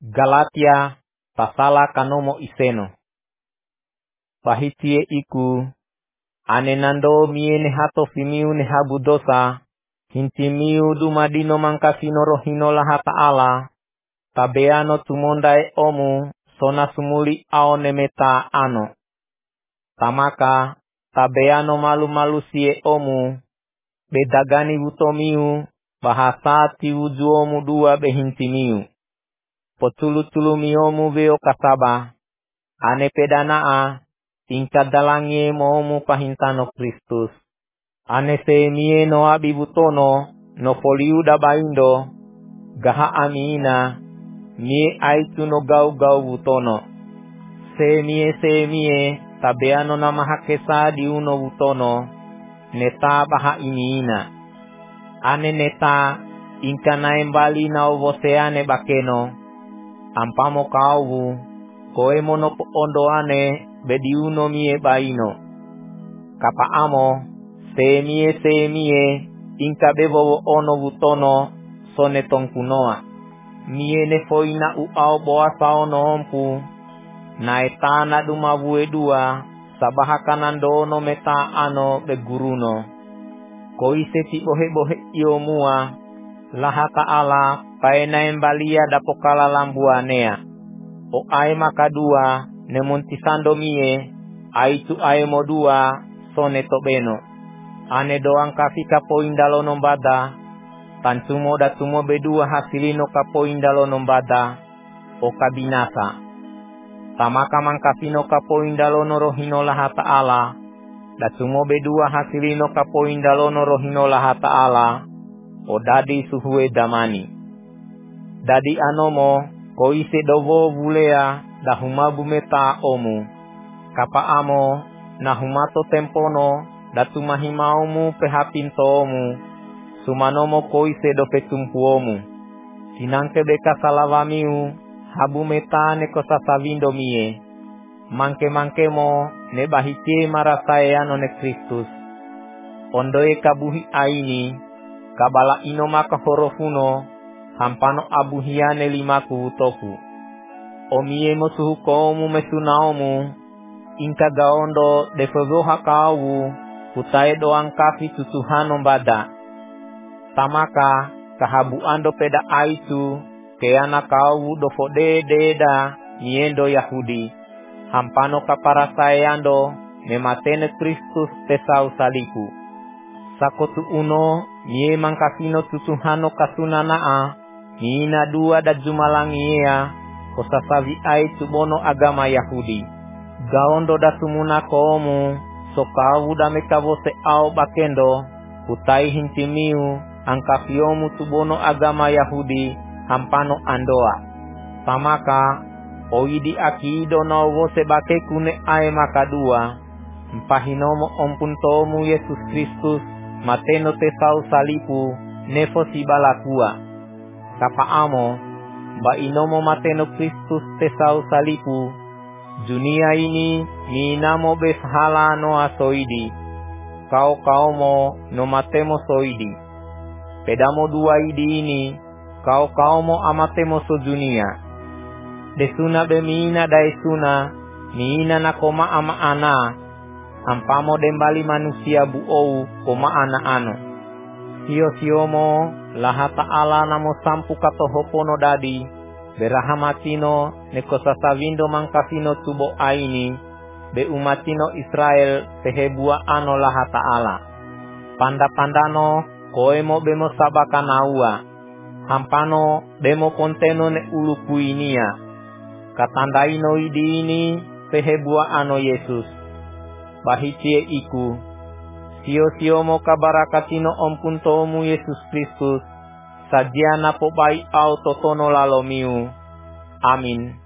Galatia pasala kanomo iseno. Pahitie iku anenando miene hato fimiu ne habudosa hintimiu dumadino mangkasino rohino laha ta'ala tabeano tumondae omu sona sumuli aone meta ano tamaka tabeano malu sie omu bedagani wutomiu bahasati wujuomu dua behintimiu potulu miomu veo kasaba ane pedanaa tingkat dalangie momu pahintano Kristus ane semie no abibutono no foliu dabaindo gaha amina mie aitu no gau butono semie tabeano na mahakesa di uno butono neta baha imiina ane neta inkana embali na ovoseane bakeno ampamo kaubu koe mono ondoane bediuno mie baino kapa amo semie inka bebo ono butono sone tongkunoa mie ne foina uao boa saono ompu na etana dumabue dua sabaha kanandono meta ano beguruno koise ti bohe iomua laha ta'ala paena embalia dapokala lambuanea o ae makadua nemuntisando mie aitu ae modua sone tobeno ane doang kafika poindalono mbada tantumo datumo bedua hasilino kapoindalono mbada o kabinasa tamaka mangkasino kapoindalono rohino laha ta'ala datumo bedua hasilino kapoindalono rohino laha ta'ala o dadi suhue damani dadi anomo koise dovo vulea dahumabu meta omu kapa amo nahumato tempono datumahimaumu pehapintomu sumanomo koise do petumpuomu sinangke beka salavamiu habu meta ne kosasavindo mie mangke-mangkemo ne bahitie marasaeano ne Kristus ondoe kabuhi aini kabala ino maka horofuno hampano abuhiane limaku toku omie mosuhu komu mesunaomu inka gaondo defozoha kawu kutae doang kafi tutuhano mbada tamaka kahabu ando peda aitu keana kawu dofode deda miendo Yahudi hampano kaparasaeando mematene Kristus tesau saliku sakotu uno mie mangkasino tutuhano kasunanaa miina dua da jumalangiea kosasavi ai tubono agama Yahudi gaondo da sumuna komu sokawu da mekavose ao bakendo kutai hintimiu angkafiomu tubono agama Yahudi hampano andoa tamaka oidi akido na ovose bakekune ae makadua mpahinomo ompuntomu Yesus Kristus mateno tesau salipu nefo sibalakua kapa amo ba inomo mateno Kristus tesau salipu dunia ini minamo beshala no asoidi kau mo no matemo soidi pedamo dua idi ini kau mo amatemo so dunia desuna bemina daesuna mina na koma ama ana ampamo dembali manusia buou koma ana ano sio laha ta'ala namo sampu katohopono dadi berahamatino nekosasavindo mangkasino tubo aini be umatino Israel tehebua ano laha ta'ala panda-pandano koemo bemo sabakanaua hampano bemo konteno ne ulupuinia katandaino idi ini tehebua ano Yesus bahitie iku sio mo kabarakatino ompuntomu Yesus Kristus sajiana po bai au totono lalomiu amin.